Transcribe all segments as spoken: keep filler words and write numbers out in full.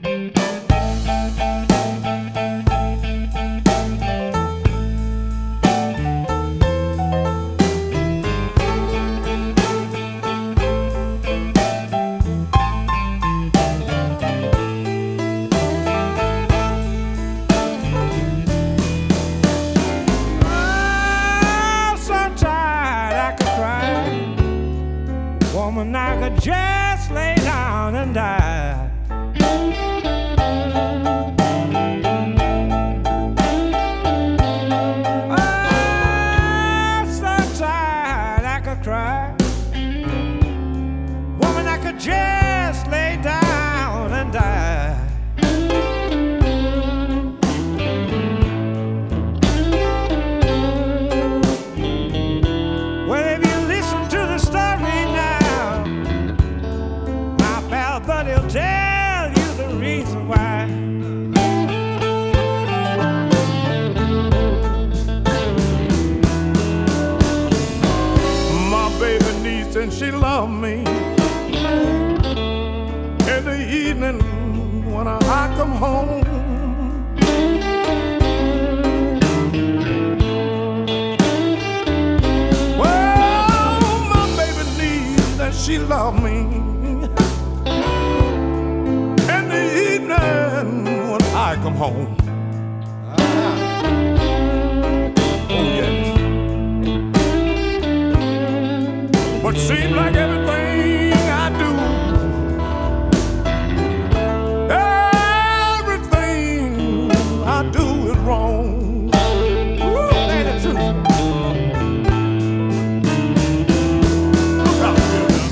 Woman, I could just lay down and die. I'm so tired I could cry. Woman, I could just lay down and die. Well, if you listen to the story now, but he'll tell you the reason why. My baby needs and she loves me. In the evening when I come home, well, my baby needs and she loves me. I come home. Ah. Oh, yes. But seems like everything I do, everything I do is wrong. Woo, ain't it true? Look out here now.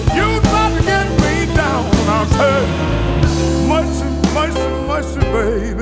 Mercy, mercy, baby.